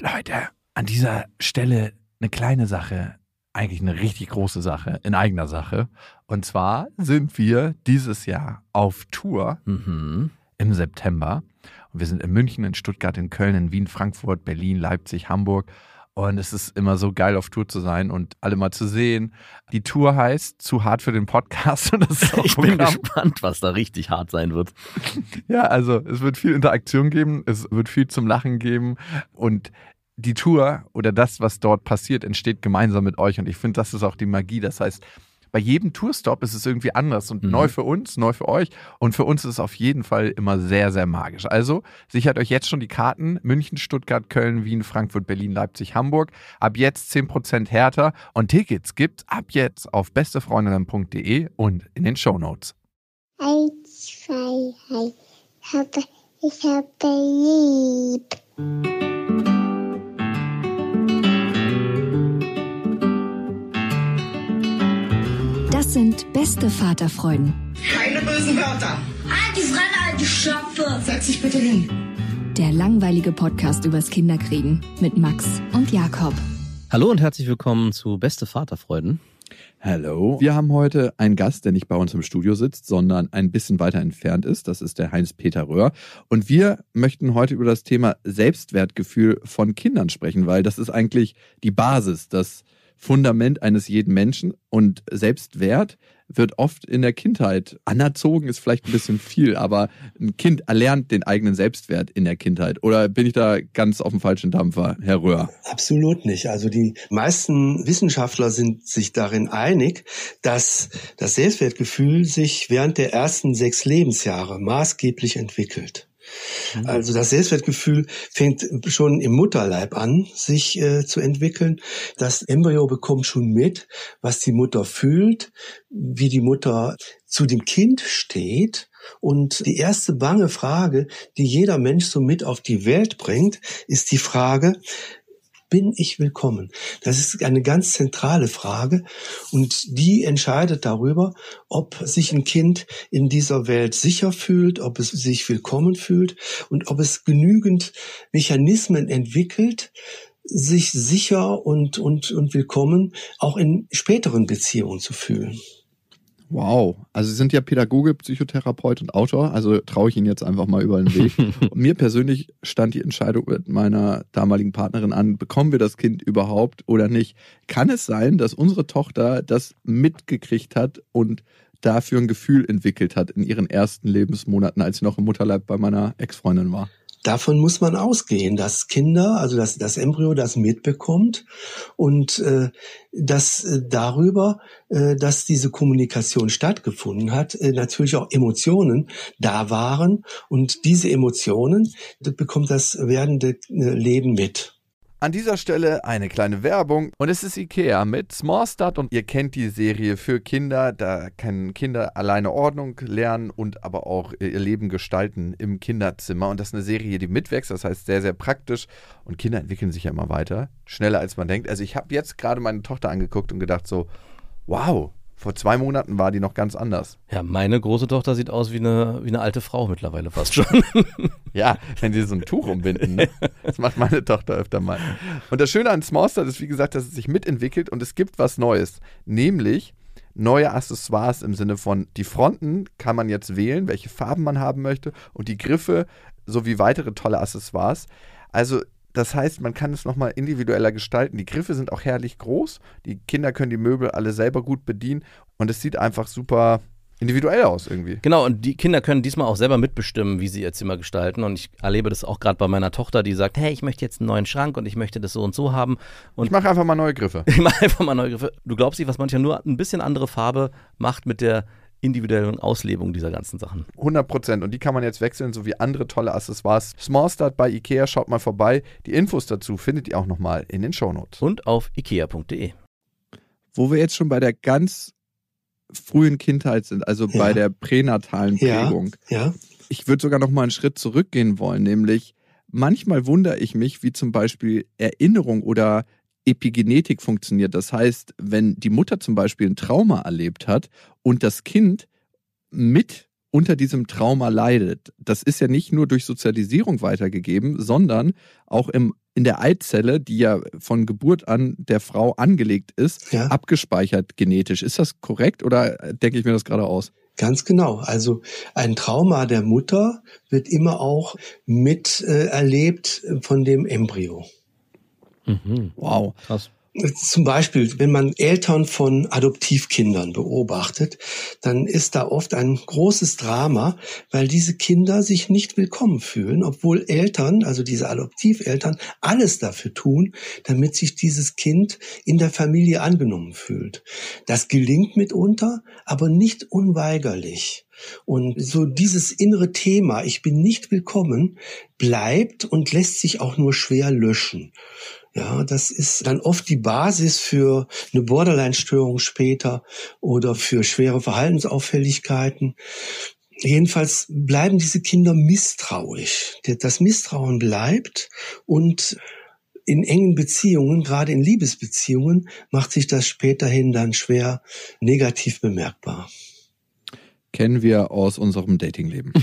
Leute, an dieser Stelle eine kleine Sache, eigentlich eine richtig große Sache, in eigener Sache. Und zwar sind wir dieses Jahr auf Tour im September. Und wir sind in München, in Stuttgart, in Köln, in Wien, Frankfurt, Berlin, Leipzig, Hamburg. Und es ist immer so geil, auf Tour zu sein und alle mal zu sehen. Die Tour heißt Zu hart für den Podcast. Und das ist auch ich bin gespannt, was da richtig hart sein wird. Ja, also es wird viel Interaktion geben, es wird viel zum Lachen geben und die Tour oder das, was dort passiert, entsteht gemeinsam mit euch. Und ich finde, das ist auch die Magie. Das heißt, bei jedem Tourstop ist es irgendwie anders und neu für uns, neu für euch. Und für uns ist es auf jeden Fall immer sehr, sehr magisch. Also sichert euch jetzt schon die Karten. München, Stuttgart, Köln, Wien, Frankfurt, Berlin, Leipzig, Hamburg. Ab jetzt 10% härter. Und Tickets gibt's ab jetzt auf bestefreundinnen.de und in den Shownotes. 1, 2, 3. Ich habe lieb. Das sind beste Vaterfreuden. Keine bösen Wörter. Halt die Fremde, alte Schöpfe. Setz dich bitte hin. Der langweilige Podcast übers Kinderkriegen mit Max und Jakob. Hallo und herzlich willkommen zu Beste Vaterfreuden. Hallo. Wir haben heute einen Gast, der nicht bei uns im Studio sitzt, sondern ein bisschen weiter entfernt ist. Das ist der Heinz-Peter Röhr. Und wir möchten heute über das Thema Selbstwertgefühl von Kindern sprechen, weil das ist eigentlich die Basis, das Fundament eines jeden Menschen. Und Selbstwert wird oft in der Kindheit anerzogen, ist vielleicht ein bisschen viel, aber ein Kind erlernt den eigenen Selbstwert in der Kindheit. Oder bin ich da ganz auf dem falschen Dampfer, Herr Röhr? Absolut nicht. Also die meisten Wissenschaftler sind sich darin einig, dass das Selbstwertgefühl sich während der ersten 6 Lebensjahre maßgeblich entwickelt. Also das Selbstwertgefühl fängt schon im Mutterleib an, sich zu entwickeln. Das Embryo bekommt schon mit, was die Mutter fühlt, wie die Mutter zu dem Kind steht. Und die erste bange Frage, die jeder Mensch so mit auf die Welt bringt, ist die Frage: Bin ich willkommen? Das ist eine ganz zentrale Frage und die entscheidet darüber, ob sich ein Kind in dieser Welt sicher fühlt, ob es sich willkommen fühlt und ob es genügend Mechanismen entwickelt, sich sicher und willkommen auch in späteren Beziehungen zu fühlen. Wow, also Sie sind ja Pädagoge, Psychotherapeut und Autor, also traue ich Ihnen jetzt einfach mal über den Weg. Und mir persönlich stand die Entscheidung mit meiner damaligen Partnerin an, bekommen wir das Kind überhaupt oder nicht? Kann es sein, dass unsere Tochter das mitgekriegt hat und dafür ein Gefühl entwickelt hat in ihren ersten Lebensmonaten, als sie noch im Mutterleib bei meiner Ex-Freundin war? Davon muss man ausgehen, dass Kinder, also das Embryo das mitbekommt und dass darüber, dass diese Kommunikation stattgefunden hat, natürlich auch Emotionen da waren und diese Emotionen bekommt das werdende Leben mit. An dieser Stelle eine kleine Werbung und es ist IKEA mit Small Start und ihr kennt die Serie für Kinder, da können Kinder alleine Ordnung lernen und aber auch ihr Leben gestalten im Kinderzimmer und das ist eine Serie, die mitwächst, das heißt sehr, sehr praktisch und Kinder entwickeln sich ja immer weiter, schneller als man denkt. Also ich habe jetzt gerade meine Tochter angeguckt und gedacht so, wow, vor 2 Monaten war die noch ganz anders. Ja, meine große Tochter sieht aus wie eine alte Frau mittlerweile fast schon. Ja, wenn sie so ein Tuch umbinden, ne? Das macht meine Tochter öfter mal. Und das Schöne an Small Start ist, wie gesagt, dass es sich mitentwickelt und es gibt was Neues. Nämlich neue Accessoires im Sinne von, die Fronten kann man jetzt wählen, welche Farben man haben möchte und die Griffe sowie weitere tolle Accessoires. Also das heißt, man kann es nochmal individueller gestalten. Die Griffe sind auch herrlich groß. Die Kinder können die Möbel alle selber gut bedienen. Und es sieht einfach super individuell aus irgendwie. Genau, und die Kinder können diesmal auch selber mitbestimmen, wie sie ihr Zimmer gestalten. Und ich erlebe das auch gerade bei meiner Tochter, die sagt, hey, ich möchte jetzt einen neuen Schrank und ich möchte das so und so haben. Und ich mache einfach mal neue Griffe. Du glaubst nicht, was manchmal nur ein bisschen andere Farbe macht mit der individuellen Auslebung dieser ganzen Sachen. 100%. Und die kann man jetzt wechseln, so wie andere tolle Accessoires. Small Start bei IKEA, schaut mal vorbei. Die Infos dazu findet ihr auch nochmal in den Shownotes. Und auf ikea.de. Wo wir jetzt schon bei der ganz frühen Kindheit sind, also bei der pränatalen Prägung. Ja. Ich würde sogar noch mal einen Schritt zurückgehen wollen, nämlich manchmal wundere ich mich, wie zum Beispiel Erinnerung oder Epigenetik funktioniert. Das heißt, wenn die Mutter zum Beispiel ein Trauma erlebt hat und das Kind mit unter diesem Trauma leidet, das ist ja nicht nur durch Sozialisierung weitergegeben, sondern auch im in der Eizelle, die ja von Geburt an der Frau angelegt ist, abgespeichert genetisch. Ist das korrekt oder denke ich mir das gerade aus? Ganz genau. Also ein Trauma der Mutter wird immer auch mit erlebt von dem Embryo. Mhm. Wow. Krass. Zum Beispiel, wenn man Eltern von Adoptivkindern beobachtet, dann ist da oft ein großes Drama, weil diese Kinder sich nicht willkommen fühlen, obwohl Eltern, also diese Adoptiveltern, alles dafür tun, damit sich dieses Kind in der Familie angenommen fühlt. Das gelingt mitunter, aber nicht unweigerlich. Und so dieses innere Thema, ich bin nicht willkommen, bleibt und lässt sich auch nur schwer löschen. Ja, das ist dann oft die Basis für eine Borderline-Störung später oder für schwere Verhaltensauffälligkeiten. Jedenfalls bleiben diese Kinder misstrauisch. Das Misstrauen bleibt und in engen Beziehungen, gerade in Liebesbeziehungen, macht sich das späterhin dann schwer negativ bemerkbar. Kennen wir aus unserem Datingleben.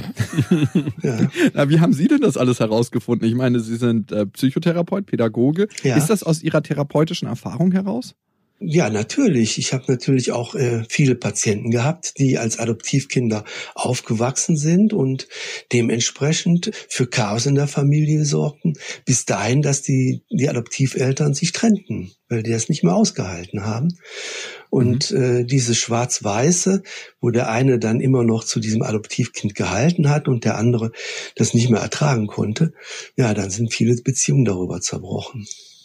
Ja. Na, wie haben Sie denn das alles herausgefunden? Ich meine, Sie sind Psychotherapeut, Pädagoge. Ja. Ist das aus Ihrer therapeutischen Erfahrung heraus? Ja, natürlich. Ich habe natürlich auch viele Patienten gehabt, die als Adoptivkinder aufgewachsen sind und dementsprechend für Chaos in der Familie sorgten, bis dahin, dass die Adoptiveltern sich trennten, weil die das nicht mehr ausgehalten haben. Und dieses Schwarz-Weiße, wo der eine dann immer noch zu diesem Adoptivkind gehalten hat und der andere das nicht mehr ertragen konnte, ja, dann sind viele Beziehungen darüber zerbrochen.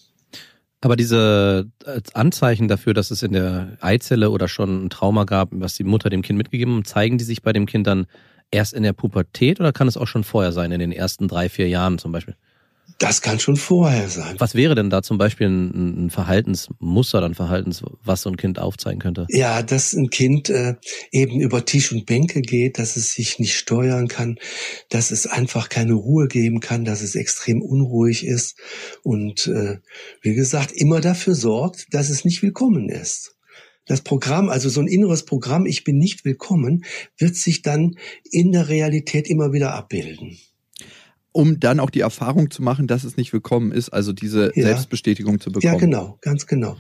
Aber diese Anzeichen dafür, dass es in der Eizelle oder schon ein Trauma gab, was die Mutter dem Kind mitgegeben hat, zeigen die sich bei dem Kind dann erst in der Pubertät oder kann es auch schon vorher sein, in den ersten 3-4 Jahren zum Beispiel? Das kann schon vorher sein. Was wäre denn da zum Beispiel ein Verhaltensmuster, dann was so ein Kind aufzeigen könnte? Ja, dass ein Kind eben über Tisch und Bänke geht, dass es sich nicht steuern kann, dass es einfach keine Ruhe geben kann, dass es extrem unruhig ist und wie gesagt, immer dafür sorgt, dass es nicht willkommen ist. Das Programm, also so ein inneres Programm, ich bin nicht willkommen, wird sich dann in der Realität immer wieder abbilden. Um dann auch die Erfahrung zu machen, dass es nicht willkommen ist, also diese Selbstbestätigung zu bekommen. Ja, genau, ganz genau.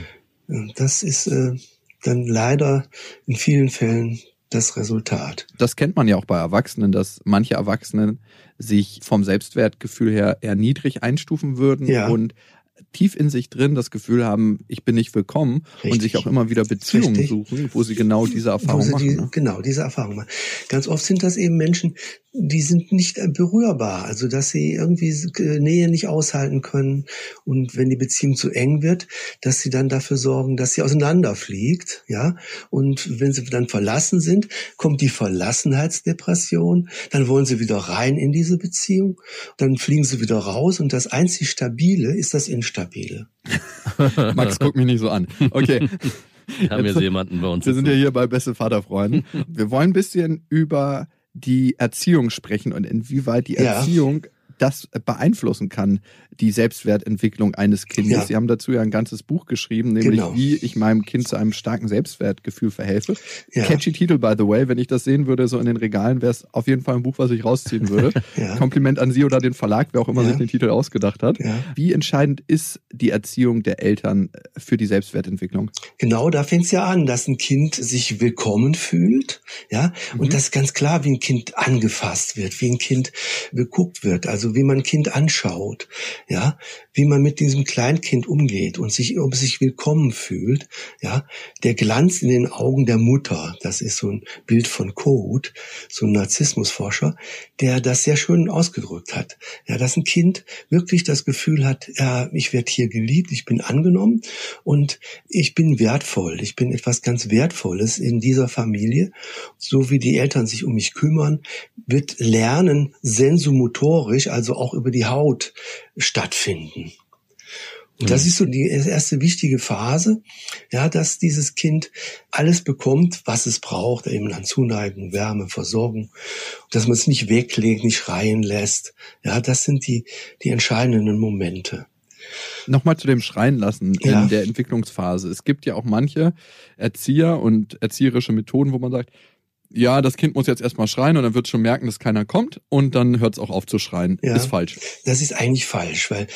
Das ist dann leider in vielen Fällen das Resultat. Das kennt man ja auch bei Erwachsenen, dass manche Erwachsenen sich vom Selbstwertgefühl her eher niedrig einstufen würden und tief in sich drin das Gefühl haben, ich bin nicht willkommen. Richtig. Und sich auch immer wieder Beziehungen suchen, wo sie genau diese Erfahrung machen. Genau, diese Erfahrung machen. Ganz oft sind das eben Menschen, die sind nicht berührbar, also dass sie irgendwie Nähe nicht aushalten können und wenn die Beziehung zu eng wird, dass sie dann dafür sorgen, dass sie auseinanderfliegt, ja, und wenn sie dann verlassen sind, kommt die Verlassenheitsdepression, dann wollen sie wieder rein in diese Beziehung, dann fliegen sie wieder raus und das einzig Stabile ist das Instabile. Max, guck mich nicht so an. Okay. Haben wir jemanden bei uns. Wir sind ja hier bei Beste Vaterfreunden. Wir wollen ein bisschen über die Erziehung sprechen und inwieweit die Erziehung das beeinflussen kann, die Selbstwertentwicklung eines Kindes. Ja. Sie haben dazu ja ein ganzes Buch geschrieben, nämlich wie ich meinem Kind zu einem starken Selbstwertgefühl verhelfe. Ja. Catchy Titel, by the way. Wenn ich das sehen würde, so in den Regalen, wäre es auf jeden Fall ein Buch, was ich rausziehen würde. Kompliment an Sie oder den Verlag, wer auch immer sich den Titel ausgedacht hat. Ja. Wie entscheidend ist die Erziehung der Eltern für die Selbstwertentwicklung? Genau, da fängt es ja an, dass ein Kind sich willkommen fühlt, ja, und das ist ganz klar, wie ein Kind angefasst wird, wie ein Kind beguckt wird, also wie man ein Kind anschaut, ja, wie man mit diesem Kleinkind umgeht und ob es sich willkommen fühlt, ja, der Glanz in den Augen der Mutter, das ist so ein Bild von Kohut, so ein Narzissmusforscher, der das sehr schön ausgedrückt hat, ja, dass ein Kind wirklich das Gefühl hat, ja, ich werde hier geliebt, ich bin angenommen und ich bin wertvoll, ich bin etwas ganz Wertvolles in dieser Familie, so wie die Eltern sich um mich kümmern, wird Lernen sensomotorisch, also auch über die Haut stattfinden. Und das ist so die erste wichtige Phase, ja, dass dieses Kind alles bekommt, was es braucht, eben an Zuneigung, Wärme, Versorgung, dass man es nicht weglegt, nicht schreien lässt. Ja, das sind die entscheidenden Momente. Nochmal zu dem Schreien lassen in der Entwicklungsphase. Es gibt ja auch manche Erzieher und erzieherische Methoden, wo man sagt, ja, das Kind muss jetzt erstmal schreien und dann wird es schon merken, dass keiner kommt und dann hört es auch auf zu schreien. Ja, ist falsch. Das ist eigentlich falsch, weil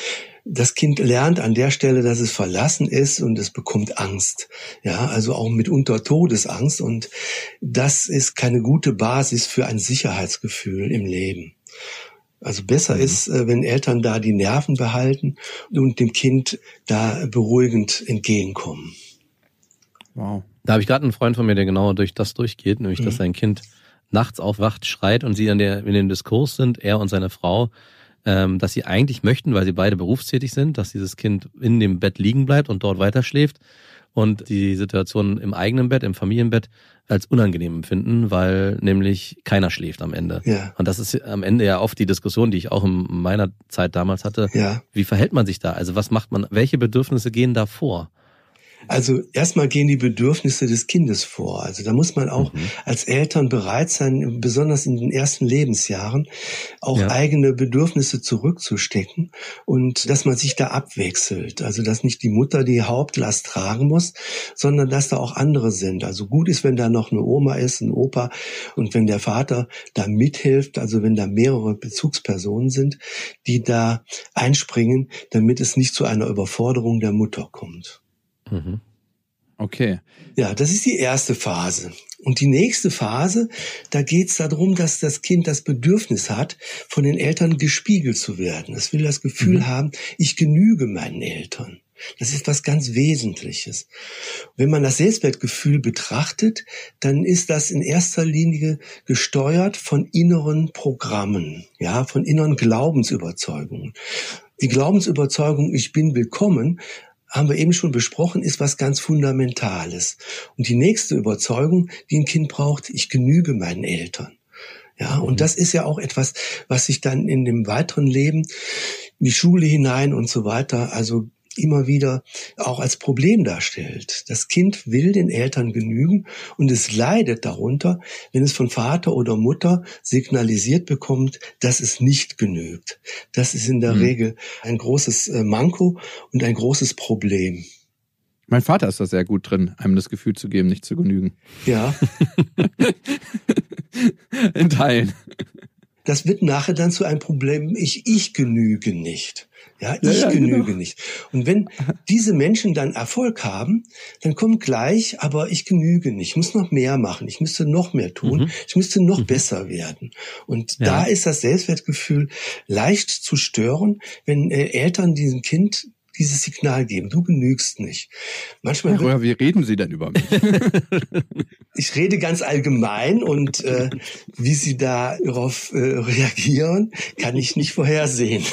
Das Kind lernt an der Stelle, dass es verlassen ist und es bekommt Angst. Ja, also auch mitunter Todesangst. Und das ist keine gute Basis für ein Sicherheitsgefühl im Leben. Also besser ist, wenn Eltern da die Nerven behalten und dem Kind da beruhigend entgegenkommen. Wow. Da habe ich gerade einen Freund von mir, der genau durch das durchgeht, nämlich dass sein Kind nachts aufwacht, schreit und sie in dem Diskurs sind, er und seine Frau, dass sie eigentlich möchten, weil sie beide berufstätig sind, dass dieses Kind in dem Bett liegen bleibt und dort weiter schläft und die Situation im eigenen Bett, im Familienbett als unangenehm empfinden, weil nämlich keiner schläft am Ende. Ja. Und das ist am Ende ja oft die Diskussion, die ich auch in meiner Zeit damals hatte. Ja. Wie verhält man sich da? Also was macht man, welche Bedürfnisse gehen da vor? Also erstmal gehen die Bedürfnisse des Kindes vor. Also da muss man auch als Eltern bereit sein, besonders in den ersten Lebensjahren, auch eigene Bedürfnisse zurückzustecken und dass man sich da abwechselt. Also dass nicht die Mutter die Hauptlast tragen muss, sondern dass da auch andere sind. Also gut ist, wenn da noch eine Oma ist, ein Opa und wenn der Vater da mithilft, also wenn da mehrere Bezugspersonen sind, die da einspringen, damit es nicht zu einer Überforderung der Mutter kommt. Okay. Ja, das ist die erste Phase. Und die nächste Phase, da geht es darum, dass das Kind das Bedürfnis hat, von den Eltern gespiegelt zu werden. Es will das Gefühl haben, ich genüge meinen Eltern. Das ist was ganz Wesentliches. Wenn man das Selbstwertgefühl betrachtet, dann ist das in erster Linie gesteuert von inneren Programmen, ja, von inneren Glaubensüberzeugungen. Die Glaubensüberzeugung, ich bin willkommen, haben wir eben schon besprochen, ist was ganz Fundamentales. Und die nächste Überzeugung, die ein Kind braucht, ich genüge meinen Eltern. Ja, und das ist ja auch etwas, was sich dann in dem weiteren Leben, in die Schule hinein und so weiter, also immer wieder auch als Problem darstellt. Das Kind will den Eltern genügen und es leidet darunter, wenn es von Vater oder Mutter signalisiert bekommt, dass es nicht genügt. Das ist in der Regel ein großes Manko und ein großes Problem. Mein Vater ist da sehr gut drin, einem das Gefühl zu geben, nicht zu genügen. Ja. In Teilen. Das wird nachher dann zu einem Problem, ich genüge nicht. Ja, ich genüge nicht. Und wenn diese Menschen dann Erfolg haben, dann kommt gleich, aber ich genüge nicht. Ich muss noch mehr machen. Ich müsste noch mehr tun. Ich müsste noch besser werden. Und da ist das Selbstwertgefühl leicht zu stören, wenn Eltern diesem Kind dieses Signal geben. Du genügst nicht. Manchmal wie reden Sie denn über mich? Ich rede ganz allgemein und wie Sie darauf reagieren, kann ich nicht vorhersehen.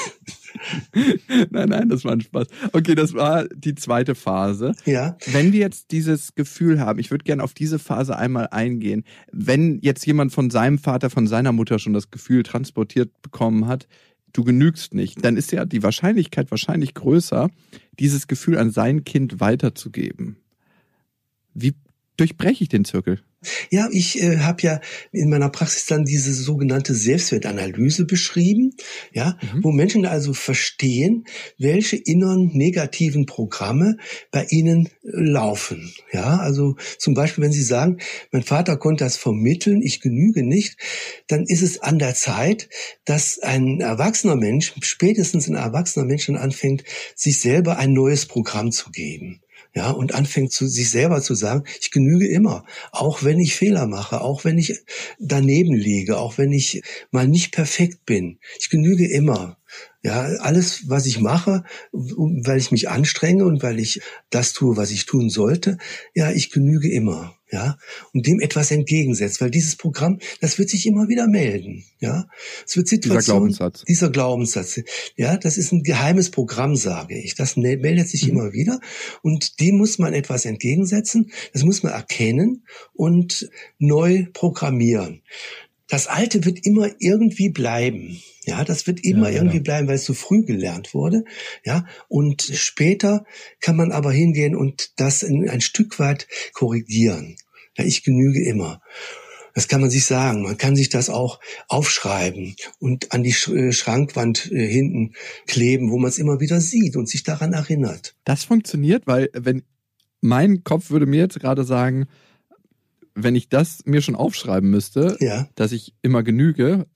Nein, das war ein Spaß. Okay, das war die zweite Phase. Ja. Wenn wir jetzt dieses Gefühl haben, ich würde gerne auf diese Phase einmal eingehen, wenn jetzt jemand von seinem Vater, von seiner Mutter schon das Gefühl transportiert bekommen hat, du genügst nicht, dann ist ja die Wahrscheinlichkeit wahrscheinlich größer, dieses Gefühl an sein Kind weiterzugeben. Wie durchbreche ich den Zirkel? Ja, ich habe ja in meiner Praxis dann diese sogenannte Selbstwertanalyse beschrieben, ja, wo Menschen also verstehen, welche inneren negativen Programme bei ihnen laufen. Ja, also zum Beispiel, wenn sie sagen, mein Vater konnte das vermitteln, ich genüge nicht, dann ist es an der Zeit, dass ein erwachsener Mensch, spätestens ein erwachsener Mensch dann anfängt, sich selber ein neues Programm zu geben. Ja, und anfängt sich selber zu sagen, ich genüge immer, auch wenn ich Fehler mache, auch wenn ich daneben liege, auch wenn ich mal nicht perfekt bin. Ich genüge immer. Ja, alles, was ich mache, weil ich mich anstrenge und weil ich das tue, was ich tun sollte, ja, ich genüge immer. Ja, und dem etwas entgegensetzt, weil dieses Programm, das wird sich immer wieder melden, ja. Es wird Situationen, dieser Glaubenssatz, ja, das ist ein geheimes Programm, sage ich. Das meldet sich immer wieder und dem muss man etwas entgegensetzen, das muss man erkennen und neu programmieren. Das Alte wird immer irgendwie bleiben. Ja, das wird immer irgendwie bleiben, weil es so früh gelernt wurde. Ja, und später kann man aber hingehen und das ein Stück weit korrigieren. Ja, ich genüge immer. Das kann man sich sagen. Man kann sich das auch aufschreiben und an die Schrankwand hinten kleben, wo man es immer wieder sieht und sich daran erinnert. Das funktioniert, weil wenn mein Kopf würde mir jetzt gerade sagen, wenn ich das mir schon aufschreiben müsste, dass ich immer genüge,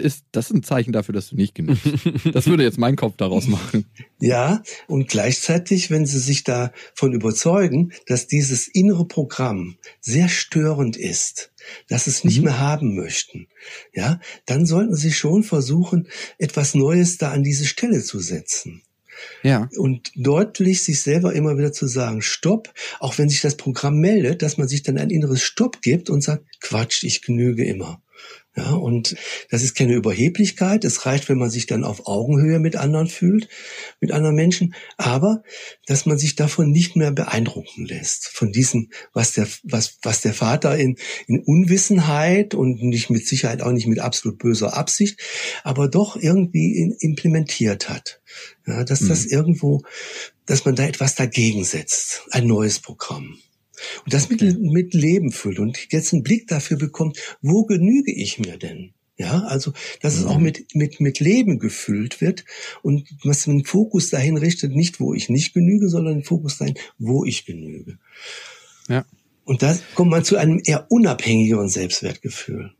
ist das ein Zeichen dafür, dass du nicht genügst. Das würde jetzt mein Kopf daraus machen. Ja, und gleichzeitig, wenn Sie sich davon überzeugen, dass dieses innere Programm sehr störend ist, dass Sie es nicht mehr haben möchten, ja, dann sollten Sie schon versuchen, etwas Neues da an diese Stelle zu setzen. Ja. Und deutlich sich selber immer wieder zu sagen, Stopp, auch wenn sich das Programm meldet, dass man sich dann ein inneres Stopp gibt und sagt, Quatsch, ich genüge immer. Ja, und das ist keine Überheblichkeit. Es reicht, wenn man sich dann auf Augenhöhe mit anderen fühlt, mit anderen Menschen. Aber, dass man sich davon nicht mehr beeindrucken lässt. Von diesem, was der Vater in Unwissenheit und nicht mit Sicherheit auch nicht mit absolut böser Absicht, aber doch irgendwie implementiert hat. Ja, dass das irgendwo, dass man da etwas dagegen setzt. Ein neues Programm. Und das mit Leben füllt und jetzt einen Blick dafür bekommt, wo genüge ich mir denn? Ja, also, dass es auch mit Leben gefüllt wird und was den Fokus dahin richtet, nicht wo ich nicht genüge, sondern den Fokus dahin, wo ich genüge. Ja. Und da kommt man zu einem eher unabhängigeren Selbstwertgefühl.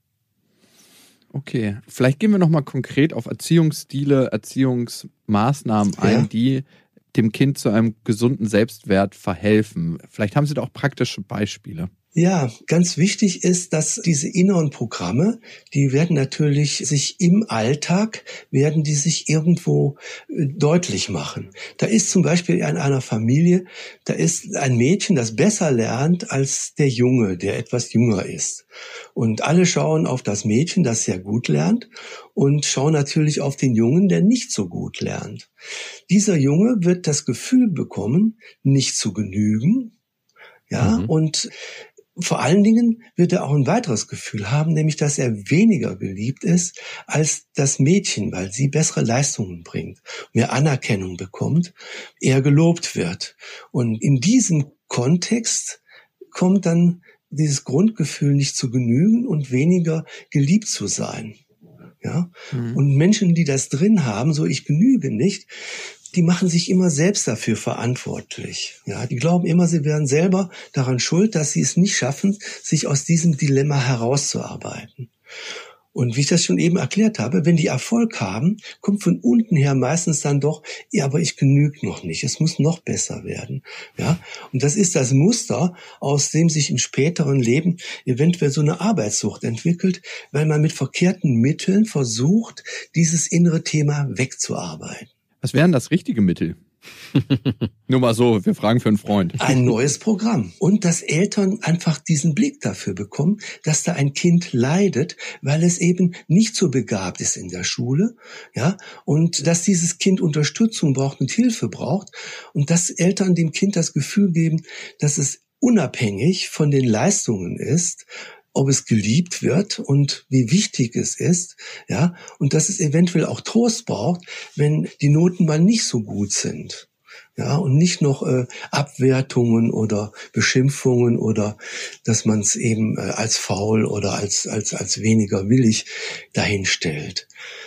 Okay, vielleicht gehen wir nochmal konkret auf Erziehungsstile, Erziehungsmaßnahmen ein, die dem Kind zu einem gesunden Selbstwert verhelfen. Vielleicht haben Sie da auch praktische Beispiele. Ja, ganz wichtig ist, dass diese inneren Programme, die werden natürlich sich im Alltag, werden die sich irgendwo deutlich machen. Da ist zum Beispiel in einer Familie, da ist ein Mädchen, das besser lernt als der Junge, der etwas jünger ist. Und alle schauen auf das Mädchen, das sehr gut lernt, und schauen natürlich auf den Jungen, der nicht so gut lernt. Dieser Junge wird das Gefühl bekommen, nicht zu genügen, ja, und vor allen Dingen wird er auch ein weiteres Gefühl haben, nämlich, dass er weniger geliebt ist als das Mädchen, weil sie bessere Leistungen bringt, mehr Anerkennung bekommt, eher gelobt wird. Und in diesem Kontext kommt dann dieses Grundgefühl, nicht zu genügen und weniger geliebt zu sein. Ja? Und Menschen, die das drin haben, so ich genüge nicht, die machen sich immer selbst dafür verantwortlich. Ja, die glauben immer, sie wären selber daran schuld, dass sie es nicht schaffen, sich aus diesem Dilemma herauszuarbeiten. Und wie ich das schon eben erklärt habe, wenn die Erfolg haben, kommt von unten her meistens dann doch, ja, aber ich genüge noch nicht, es muss noch besser werden. Ja, und das ist das Muster, aus dem sich im späteren Leben eventuell so eine Arbeitssucht entwickelt, weil man mit verkehrten Mitteln versucht, dieses innere Thema wegzuarbeiten. Was wären das richtige Mittel? Nur mal so, wir fragen für einen Freund. Ein neues Programm. Und dass Eltern einfach diesen Blick dafür bekommen, dass da ein Kind leidet, weil es eben nicht so begabt ist in der Schule, ja, und dass dieses Kind Unterstützung braucht und Hilfe braucht und dass Eltern dem Kind das Gefühl geben, dass es unabhängig von den Leistungen ist, ob es geliebt wird und wie wichtig es ist, ja, und dass es eventuell auch Trost braucht, wenn die Noten mal nicht so gut sind, ja, und nicht noch Abwertungen oder Beschimpfungen oder dass man es eben als faul oder als weniger willig dahinstellt.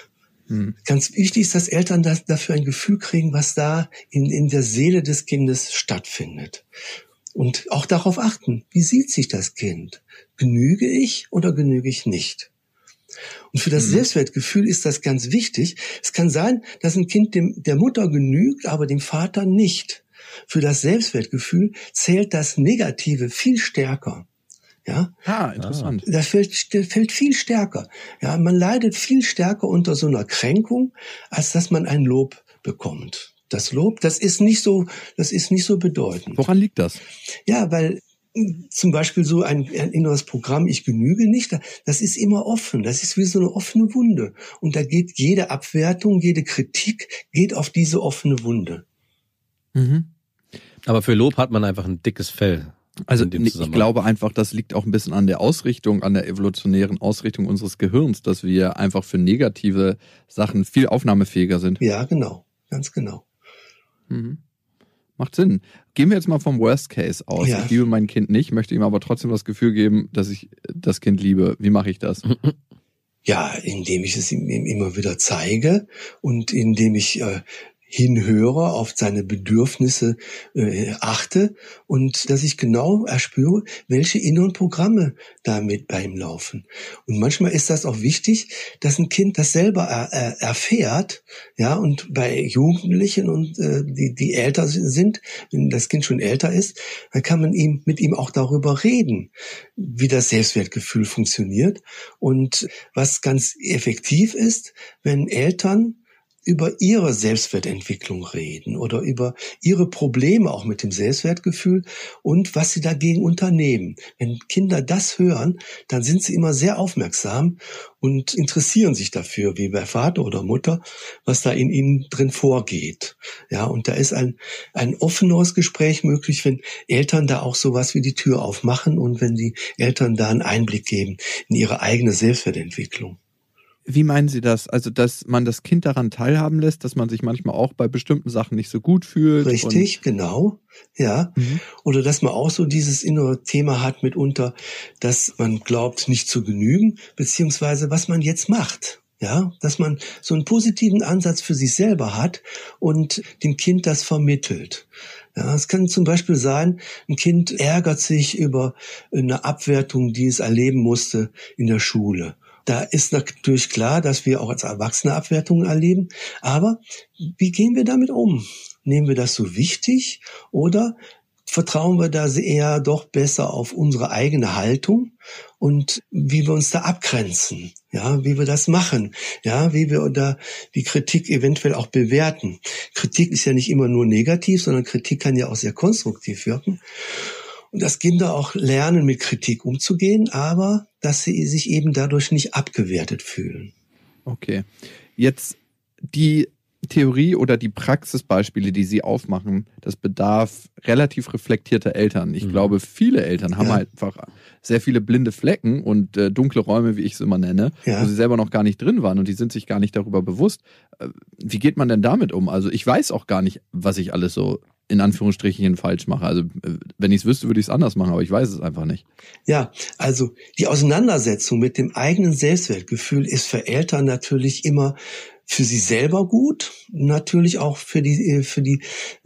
Ganz wichtig ist, dass Eltern dafür ein Gefühl kriegen, was da in der Seele des Kindes stattfindet. Und auch darauf achten, wie sieht sich das Kind? Genüge ich oder genüge ich nicht? Und für das Selbstwertgefühl ist das ganz wichtig. Es kann sein, dass ein Kind der Mutter genügt, aber dem Vater nicht. Für das Selbstwertgefühl zählt das Negative viel stärker. Ja? Interessant. Das fällt viel stärker. Ja, man leidet viel stärker unter so einer Kränkung, als dass man ein Lob bekommt. Das Lob, das ist nicht so bedeutend. Woran liegt das? Ja, weil zum Beispiel so ein inneres Programm, ich genüge nicht, das ist immer offen. Das ist wie so eine offene Wunde. Und da geht jede Abwertung, jede Kritik geht auf diese offene Wunde. Aber für Lob hat man einfach ein dickes Fell. Also ich glaube einfach, das liegt auch ein bisschen an der Ausrichtung, an der evolutionären Ausrichtung unseres Gehirns, dass wir einfach für negative Sachen viel aufnahmefähiger sind. Ja, genau. Ganz genau. Macht Sinn. Gehen wir jetzt mal vom Worst Case aus. Ja. Ich liebe mein Kind nicht, möchte ihm aber trotzdem das Gefühl geben, dass ich das Kind liebe. Wie mache ich das? Ja, indem ich es ihm immer wieder zeige und indem ich hinhöre, auf seine Bedürfnisse achte und dass ich genau erspüre, welche inneren Programme damit bei ihm laufen. Und manchmal ist das auch wichtig, dass ein Kind das selber erfährt, ja, und bei Jugendlichen und die älter sind, wenn das Kind schon älter ist, dann kann man mit ihm auch darüber reden, wie das Selbstwertgefühl funktioniert. Und was ganz effektiv ist, wenn Eltern über ihre Selbstwertentwicklung reden oder über ihre Probleme auch mit dem Selbstwertgefühl und was sie dagegen unternehmen. Wenn Kinder das hören, dann sind sie immer sehr aufmerksam und interessieren sich dafür, wie bei Vater oder Mutter, was da in ihnen drin vorgeht. Ja, und da ist ein offeneres Gespräch möglich, wenn Eltern da auch sowas wie die Tür aufmachen und wenn die Eltern da einen Einblick geben in ihre eigene Selbstwertentwicklung. Wie meinen Sie das? Also, dass man das Kind daran teilhaben lässt, dass man sich manchmal auch bei bestimmten Sachen nicht so gut fühlt? Richtig, genau. Ja. Oder dass man auch so dieses innere Thema hat mitunter, dass man glaubt, nicht zu genügen, beziehungsweise was man jetzt macht. Ja, dass man so einen positiven Ansatz für sich selber hat und dem Kind das vermittelt. Ja, es kann zum Beispiel sein, ein Kind ärgert sich über eine Abwertung, die es erleben musste in der Schule. Da ist natürlich klar, dass wir auch als Erwachsene Abwertungen erleben. Aber wie gehen wir damit um? Nehmen wir das so wichtig oder vertrauen wir da eher doch besser auf unsere eigene Haltung und wie wir uns da abgrenzen? Ja, wie wir das machen? Ja, wie wir da die Kritik eventuell auch bewerten. Kritik ist ja nicht immer nur negativ, sondern Kritik kann ja auch sehr konstruktiv wirken. Und dass Kinder auch lernen, mit Kritik umzugehen, aber dass sie sich eben dadurch nicht abgewertet fühlen. Okay. Jetzt die Theorie oder die Praxisbeispiele, die Sie aufmachen, das bedarf relativ reflektierter Eltern. Ich glaube, viele Eltern haben halt einfach sehr viele blinde Flecken und dunkle Räume, wie ich es immer nenne, wo sie selber noch gar nicht drin waren und die sind sich gar nicht darüber bewusst. Wie geht man denn damit um? Also ich weiß auch gar nicht, was ich alles so in Anführungsstrichen falsch mache. Also wenn ich es wüsste, würde ich es anders machen, aber ich weiß es einfach nicht. Ja, also die Auseinandersetzung mit dem eigenen Selbstwertgefühl ist für Eltern natürlich immer für sie selber gut, natürlich auch für die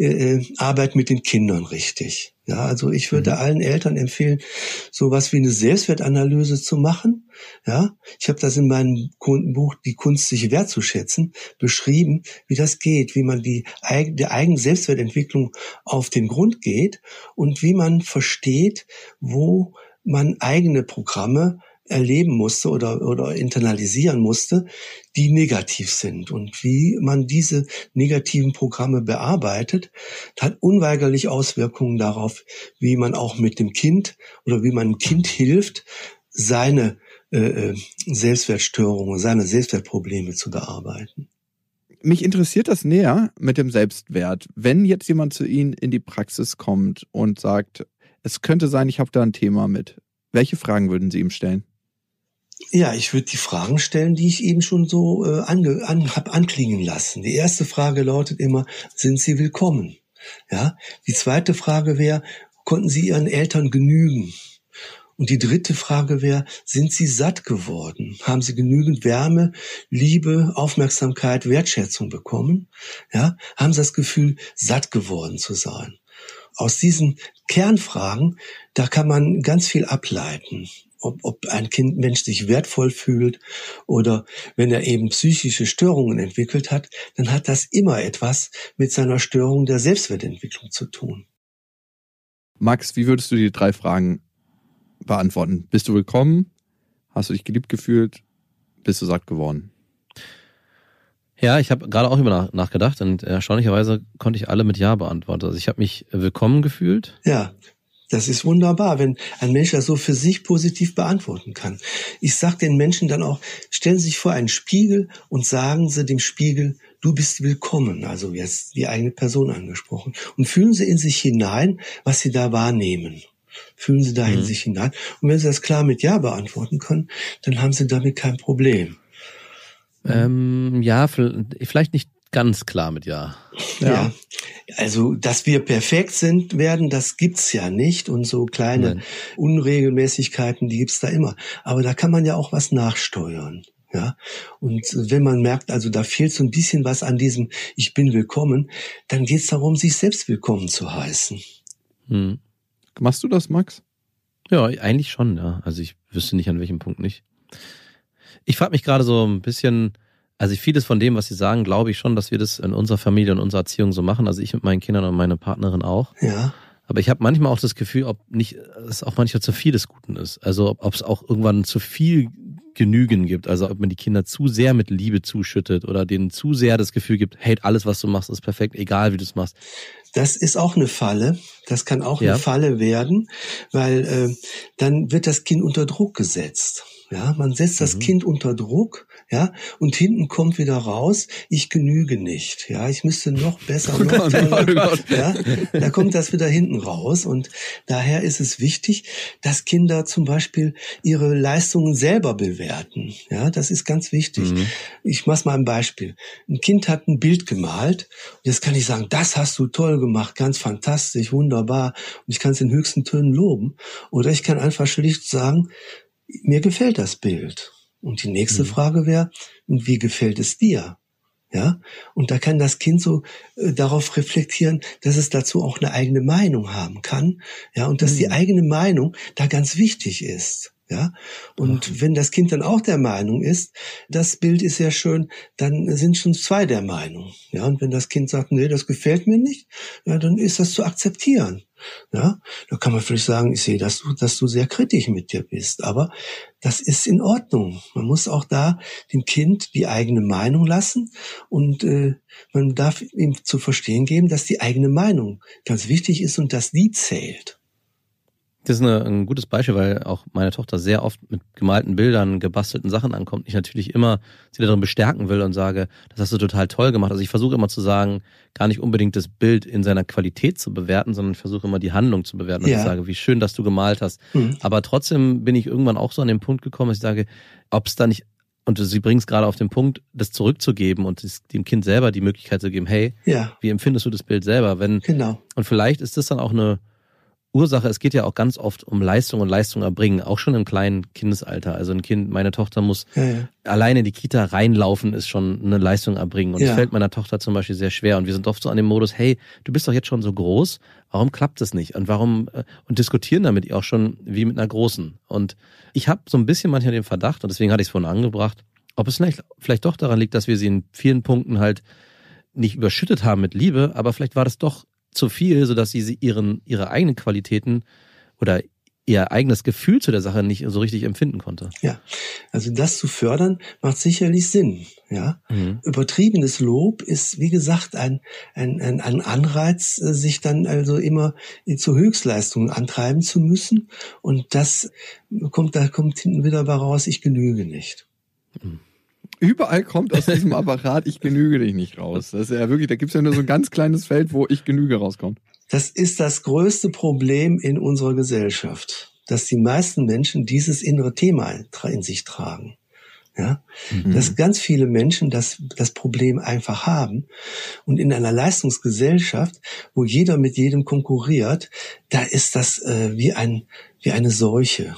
Arbeit mit den Kindern richtig. Ja, also ich würde allen Eltern empfehlen, sowas wie eine Selbstwertanalyse zu machen. Ja, ich habe das in meinem Buch Die Kunst, sich wertzuschätzen, beschrieben, wie das geht, wie man der eigenen Selbstwertentwicklung auf den Grund geht und wie man versteht, wo man eigene Programme erleben musste oder internalisieren musste, die negativ sind. Und wie man diese negativen Programme bearbeitet, hat unweigerlich Auswirkungen darauf, wie man auch mit dem Kind oder wie man dem Kind hilft, seine Selbstwertstörungen, seine Selbstwertprobleme zu bearbeiten. Mich interessiert das näher mit dem Selbstwert. Wenn jetzt jemand zu Ihnen in die Praxis kommt und sagt, es könnte sein, ich habe da ein Thema mit, welche Fragen würden Sie ihm stellen? Ja, ich würde die Fragen stellen, die ich eben schon so hab anklingen lassen. Die erste Frage lautet immer, sind Sie willkommen? Ja. Die zweite Frage wäre, konnten Sie Ihren Eltern genügen? Und die dritte Frage wäre, sind Sie satt geworden? Haben Sie genügend Wärme, Liebe, Aufmerksamkeit, Wertschätzung bekommen? Ja. Haben Sie das Gefühl, satt geworden zu sein? Aus diesen Kernfragen, da kann man ganz viel ableiten. Ob ein Mensch sich wertvoll fühlt oder wenn er eben psychische Störungen entwickelt hat, dann hat das immer etwas mit seiner Störung der Selbstwertentwicklung zu tun. Max, wie würdest du die 3 Fragen beantworten? Bist du willkommen? Hast du dich geliebt gefühlt? Bist du satt geworden? Ja, ich habe gerade auch über nachgedacht und erstaunlicherweise konnte ich alle mit Ja beantworten. Also ich habe mich willkommen gefühlt. Ja. Das ist wunderbar, wenn ein Mensch das so für sich positiv beantworten kann. Ich sage den Menschen dann auch, stellen Sie sich vor einen Spiegel und sagen Sie dem Spiegel, du bist willkommen, also jetzt die eigene Person angesprochen. Und fühlen Sie in sich hinein, was Sie da wahrnehmen. Fühlen Sie da in sich hinein. Und wenn Sie das klar mit Ja beantworten können, dann haben Sie damit kein Problem. Ja, vielleicht nicht ganz klar mit Ja. Ja. Also, dass wir perfekt werden, das gibt's ja nicht. Und so kleine Unregelmäßigkeiten, die gibt's da immer. Aber da kann man ja auch was nachsteuern. Ja, und wenn man merkt, also da fehlt so ein bisschen was an diesem Ich bin willkommen, dann geht es darum, sich selbst willkommen zu heißen. Machst du das, Max? Ja, eigentlich schon, ja. Also ich wüsste nicht, an welchem Punkt nicht. Ich frage mich gerade so ein bisschen, also vieles von dem, was Sie sagen, glaube ich schon, dass wir das in unserer Familie und unserer Erziehung so machen. Also ich mit meinen Kindern und meine Partnerin auch. Ja. Aber ich habe manchmal auch das Gefühl, ob nicht es auch manchmal zu viel des Guten ist. Also ob es auch irgendwann zu viel Genügen gibt. Also ob man die Kinder zu sehr mit Liebe zuschüttet oder denen zu sehr das Gefühl gibt, hey, alles, was du machst, ist perfekt, egal wie du es machst. Das ist auch eine Falle. Das kann auch eine Falle werden, weil dann wird das Kind unter Druck gesetzt. Ja, man setzt das Kind unter Druck, ja, und hinten kommt wieder raus, ich genüge nicht, ja, ich müsste noch besser, noch toller, ja, da kommt das wieder hinten raus und daher ist es wichtig, dass Kinder zum Beispiel ihre Leistungen selber bewerten, ja, das ist ganz wichtig. Ich mach's mal ein Beispiel. Ein Kind hat ein Bild gemalt und jetzt kann ich sagen, das hast du toll gemacht, ganz fantastisch, wunderbar und ich kann es in höchsten Tönen loben oder ich kann einfach schlicht sagen, mir gefällt das Bild. Und die nächste Frage wäre, wie gefällt es dir? Ja, und da kann das Kind so darauf reflektieren, dass es dazu auch eine eigene Meinung haben kann. Ja, und dass die eigene Meinung da ganz wichtig ist. Ja, und wenn das Kind dann auch der Meinung ist, das Bild ist ja schön, dann sind schon zwei der Meinung. Ja, und wenn das Kind sagt, nee, das gefällt mir nicht, ja, dann ist das zu akzeptieren. Ja, da kann man vielleicht sagen, ich sehe, dass du sehr kritisch mit dir bist, aber das ist in Ordnung. Man muss auch da dem Kind die eigene Meinung lassen und man darf ihm zu verstehen geben, dass die eigene Meinung ganz wichtig ist und dass die zählt. Das ist ein gutes Beispiel, weil auch meine Tochter sehr oft mit gemalten Bildern, gebastelten Sachen ankommt. Ich natürlich immer sie darin bestärken will und sage, das hast du total toll gemacht. Also ich versuche immer zu sagen, gar nicht unbedingt das Bild in seiner Qualität zu bewerten, sondern ich versuche immer die Handlung zu bewerten. Und ich sage, wie schön, dass du gemalt hast. Aber trotzdem bin ich irgendwann auch so an den Punkt gekommen, dass ich sage, ob es da nicht, und sie bringt es gerade auf den Punkt, das zurückzugeben und dem Kind selber die Möglichkeit zu geben, hey, wie empfindest du das Bild selber? Genau. Und vielleicht ist das dann auch eine Ursache, es geht ja auch ganz oft um Leistung und Leistung erbringen, auch schon im kleinen Kindesalter. Also ein Kind, meine Tochter muss alleine in die Kita reinlaufen, ist schon eine Leistung erbringen. Und es fällt meiner Tochter zum Beispiel sehr schwer. Und wir sind oft so an dem Modus, hey, du bist doch jetzt schon so groß, warum klappt es nicht? Und und diskutieren damit auch schon wie mit einer Großen. Und ich habe so ein bisschen manchmal den Verdacht, und deswegen hatte ich es vorhin angebracht, ob es vielleicht doch daran liegt, dass wir sie in vielen Punkten halt nicht überschüttet haben mit Liebe, aber vielleicht war das doch zu viel, sodass sie ihre eigenen Qualitäten oder ihr eigenes Gefühl zu der Sache nicht so richtig empfinden konnte. Ja, also das zu fördern macht sicherlich Sinn. Ja, übertriebenes Lob ist, wie gesagt, ein Anreiz, sich dann also immer zu Höchstleistungen antreiben zu müssen. Und da kommt hinten wieder raus, ich genüge nicht. Überall kommt aus diesem Apparat, ich genüge dich nicht raus. Das ist ja wirklich, da gibt es ja nur so ein ganz kleines Feld, wo ich genüge rauskommt. Das ist das größte Problem in unserer Gesellschaft, dass die meisten Menschen dieses innere Thema in sich tragen. Ja, dass ganz viele Menschen das Problem einfach haben. Und in einer Leistungsgesellschaft, wo jeder mit jedem konkurriert, da ist das wie eine Seuche.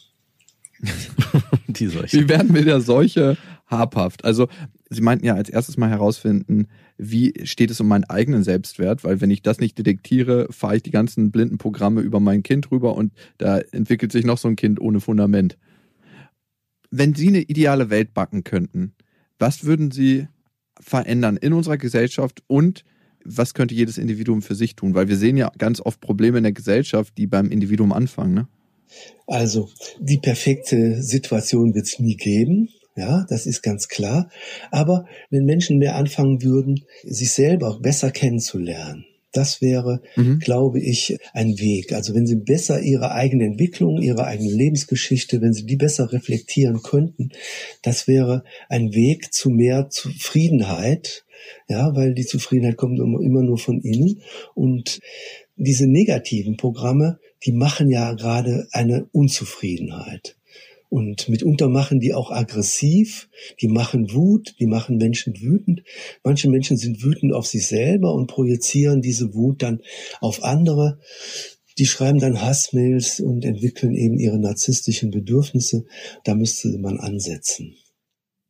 Die Seuche. Wie werden wir der Seuche habhaft? Also Sie meinten ja als erstes mal herausfinden, wie steht es um meinen eigenen Selbstwert, weil wenn ich das nicht detektiere, fahre ich die ganzen blinden Programme über mein Kind rüber und da entwickelt sich noch so ein Kind ohne Fundament. Wenn Sie eine ideale Welt backen könnten, was würden Sie verändern in unserer Gesellschaft und was könnte jedes Individuum für sich tun? Weil wir sehen ja ganz oft Probleme in der Gesellschaft, die beim Individuum anfangen, ne? Also die perfekte Situation wird es nie geben, ja, das ist ganz klar. Aber wenn Menschen mehr anfangen würden, sich selber besser kennenzulernen, das wäre, glaube ich, ein Weg. Also wenn sie besser ihre eigene Entwicklung, ihre eigene Lebensgeschichte, wenn sie die besser reflektieren könnten, das wäre ein Weg zu mehr Zufriedenheit, ja, weil die Zufriedenheit kommt immer nur von innen. Und diese negativen Programme, die machen ja gerade eine Unzufriedenheit. Und mitunter machen die auch aggressiv, die machen Wut, die machen Menschen wütend. Manche Menschen sind wütend auf sich selber und projizieren diese Wut dann auf andere. Die schreiben dann Hassmails und entwickeln eben ihre narzisstischen Bedürfnisse. Da müsste man ansetzen.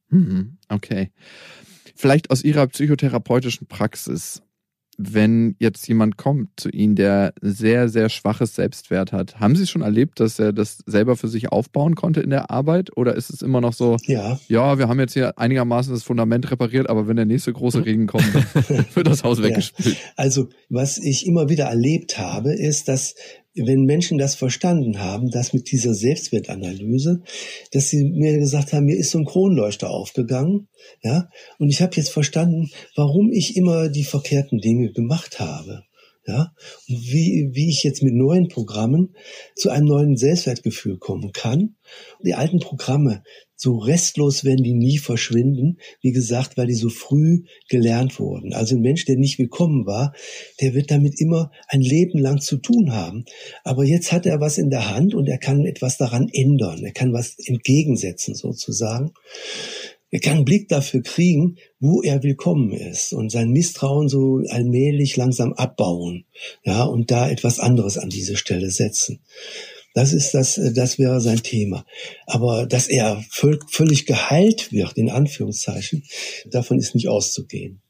Okay. Vielleicht aus Ihrer psychotherapeutischen Praxis, wenn jetzt jemand kommt zu Ihnen, der sehr, sehr schwaches Selbstwert hat, haben Sie schon erlebt, dass er das selber für sich aufbauen konnte in der Arbeit? Oder ist es immer noch so, ja, wir haben jetzt hier einigermaßen das Fundament repariert, aber wenn der nächste große Regen kommt, dann wird das Haus weggespült? Also, was ich immer wieder erlebt habe, ist, dass wenn Menschen das verstanden haben, dass mit dieser Selbstwertanalyse, dass sie mir gesagt haben, mir ist so ein Kronleuchter aufgegangen, ja, und ich habe jetzt verstanden, warum ich immer die verkehrten Dinge gemacht habe, ja, und wie ich jetzt mit neuen Programmen zu einem neuen Selbstwertgefühl kommen kann. Die alten Programme, so restlos werden die nie verschwinden, wie gesagt, weil die so früh gelernt wurden. Also ein Mensch, der nicht willkommen war, der wird damit immer ein Leben lang zu tun haben. Aber jetzt hat er was in der Hand und er kann etwas daran ändern. Er kann was entgegensetzen sozusagen. Er kann einen Blick dafür kriegen, wo er willkommen ist und sein Misstrauen so allmählich langsam abbauen, ja, und da etwas anderes an diese Stelle setzen. Das wäre sein Thema. Aber dass er völlig geheilt wird, in Anführungszeichen, davon ist nicht auszugehen.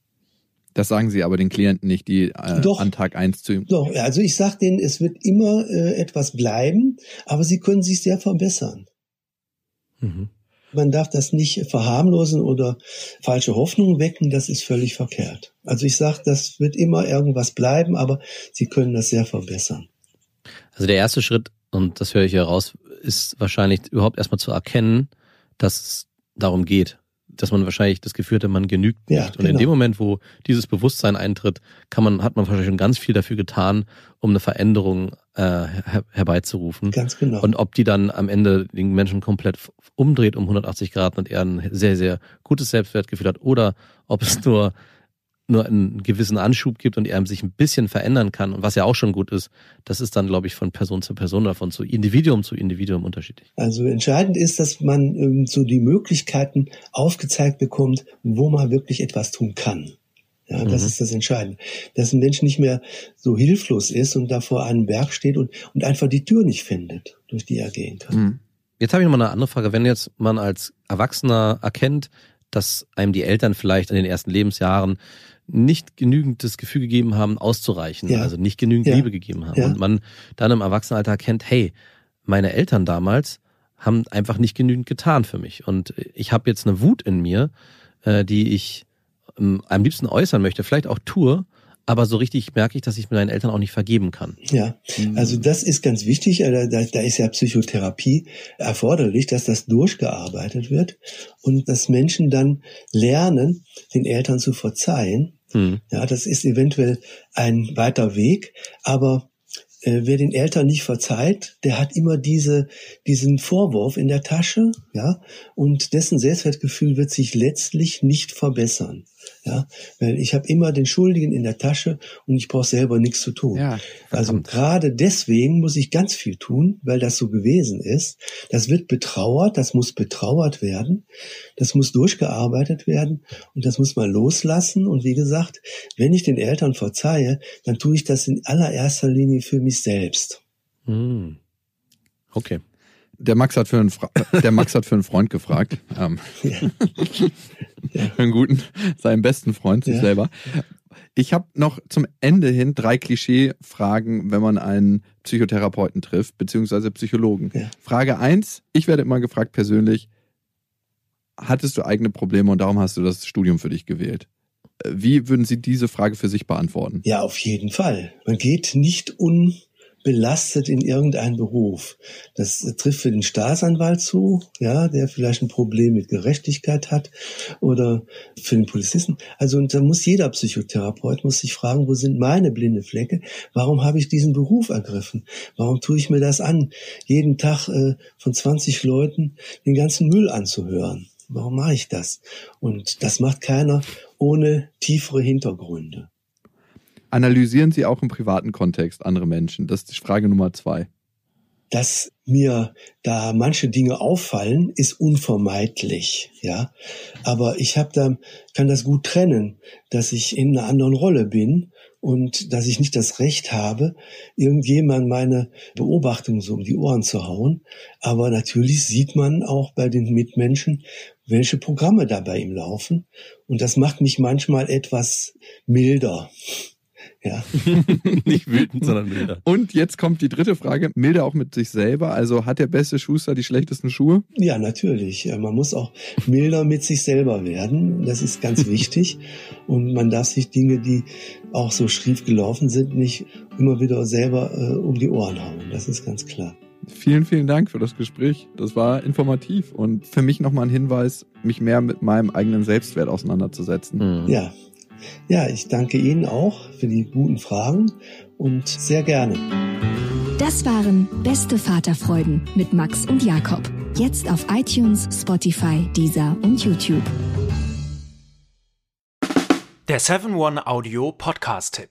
Das sagen Sie aber den Klienten nicht, die an Tag 1 zu ihm. Doch, also ich sage denen, es wird immer etwas bleiben, aber sie können sich sehr verbessern. Mhm. Man darf das nicht verharmlosen oder falsche Hoffnungen wecken, das ist völlig verkehrt. Also ich sage, das wird immer irgendwas bleiben, aber sie können das sehr verbessern. Also der erste Schritt, und das höre ich hier raus, ist wahrscheinlich überhaupt erstmal zu erkennen, dass es darum geht, dass man wahrscheinlich das Gefühl hat, man genügt nicht. Ja, genau. Und in dem Moment, wo dieses Bewusstsein eintritt, hat man wahrscheinlich schon ganz viel dafür getan, um eine Veränderung herbeizurufen. Ganz genau. Und ob die dann am Ende den Menschen komplett umdreht um 180 Grad und er ein sehr, sehr gutes Selbstwertgefühl hat, oder ob es nur einen gewissen Anschub gibt und er sich ein bisschen verändern kann, und was ja auch schon gut ist, das ist dann, glaube ich, von Person zu Person oder von Individuum zu Individuum unterschiedlich. Also entscheidend ist, dass man so die Möglichkeiten aufgezeigt bekommt, wo man wirklich etwas tun kann. Ja, das ist das Entscheidende. Dass ein Mensch nicht mehr so hilflos ist und da vor einem Berg steht und einfach die Tür nicht findet, durch die er gehen kann. Jetzt habe ich noch mal eine andere Frage. Wenn jetzt man als Erwachsener erkennt, dass einem die Eltern vielleicht in den ersten Lebensjahren nicht genügend das Gefühl gegeben haben, auszureichen, also nicht genügend Liebe gegeben haben. Und man dann im Erwachsenenalter erkennt, hey, meine Eltern damals haben einfach nicht genügend getan für mich. Und ich habe jetzt eine Wut in mir, die ich am liebsten äußern möchte, vielleicht auch tue, aber so richtig merke ich, dass ich meinen Eltern auch nicht vergeben kann. Ja, also das ist ganz wichtig. Da ist ja Psychotherapie erforderlich, dass das durchgearbeitet wird und dass Menschen dann lernen, den Eltern zu verzeihen. Ja, das ist eventuell ein weiter Weg, aber wer den Eltern nicht verzeiht, der hat immer diesen Vorwurf in der Tasche, ja, und dessen Selbstwertgefühl wird sich letztlich nicht verbessern. Ja, weil ich habe immer den Schuldigen in der Tasche und ich brauche selber nichts zu tun. Ja, also gerade deswegen muss ich ganz viel tun, weil das so gewesen ist. Das wird betrauert, das muss betrauert werden, das muss durchgearbeitet werden und das muss man loslassen. Und wie gesagt, wenn ich den Eltern verzeihe, dann tue ich das in allererster Linie für mich selbst. Okay. Der Max hat für einen Freund gefragt. Einen guten, seinen besten Freund, sich selber. Ich habe noch zum Ende hin 3 Klischee-Fragen, wenn man einen Psychotherapeuten trifft, beziehungsweise Psychologen. Ja. Frage 1, ich werde immer gefragt persönlich, hattest du eigene Probleme und darum hast du das Studium für dich gewählt? Wie würden Sie diese Frage für sich beantworten? Ja, auf jeden Fall. Man geht nicht unbelastet in irgendeinen Beruf. Das trifft für den Staatsanwalt zu, ja, der vielleicht ein Problem mit Gerechtigkeit hat, oder für den Polizisten. Also, und da muss jeder Psychotherapeut sich fragen, wo sind meine blinde Flecke? Warum habe ich diesen Beruf ergriffen? Warum tue ich mir das an, jeden Tag von 20 Leuten den ganzen Müll anzuhören? Warum mache ich das? Und das macht keiner ohne tiefere Hintergründe. Analysieren Sie auch im privaten Kontext andere Menschen? Das ist die Frage Nummer 2. dass mir da manche Dinge auffallen, ist unvermeidlich, ja. Aber ich kann das gut trennen, dass ich in einer anderen Rolle bin und dass ich nicht das Recht habe, irgendjemand meine Beobachtung so um die Ohren zu hauen. Aber natürlich sieht man auch bei den Mitmenschen, welche Programme da bei ihm laufen. Und das macht mich manchmal etwas milder. Ja. Nicht wütend, sondern milder. Und jetzt kommt die dritte Frage, milder auch mit sich selber. Also hat der beste Schuster die schlechtesten Schuhe? Ja, natürlich. Man muss auch milder mit sich selber werden. Das ist ganz wichtig. Und man darf sich Dinge, die auch so schief gelaufen sind, nicht immer wieder selber um die Ohren hauen. Das ist ganz klar. Vielen, vielen Dank für das Gespräch. Das war informativ und für mich nochmal ein Hinweis, mich mehr mit meinem eigenen Selbstwert auseinanderzusetzen. Ja. Ja, ich danke Ihnen auch für die guten Fragen und sehr gerne. Das waren Beste Vaterfreuden mit Max und Jakob. Jetzt auf iTunes, Spotify, Deezer und YouTube. Der 7-One Audio Podcast-Tipp.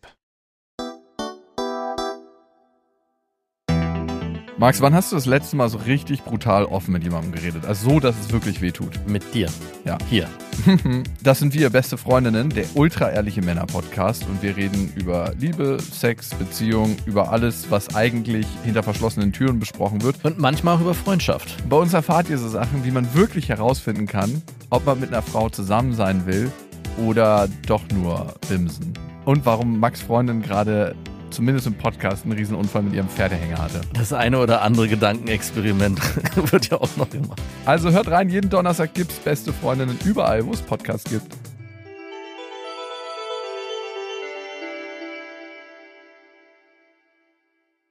Max, wann hast du das letzte Mal so richtig brutal offen mit jemandem geredet? Also so, dass es wirklich wehtut. Mit dir. Ja. Hier. Das sind wir, Beste Freundinnen, der ultra-ehrliche Männer-Podcast. Und wir reden über Liebe, Sex, Beziehung, über alles, was eigentlich hinter verschlossenen Türen besprochen wird. Und manchmal auch über Freundschaft. Bei uns erfahrt ihr so Sachen, wie man wirklich herausfinden kann, ob man mit einer Frau zusammen sein will oder doch nur bimsen. Und warum Max Freundin gerade zumindest im Podcast einen Riesenunfall mit ihrem Pferdehänger hatte. Das eine oder andere Gedankenexperiment wird ja auch noch gemacht. Also hört rein, jeden Donnerstag gibt's Beste Freundinnen überall, wo es Podcasts gibt.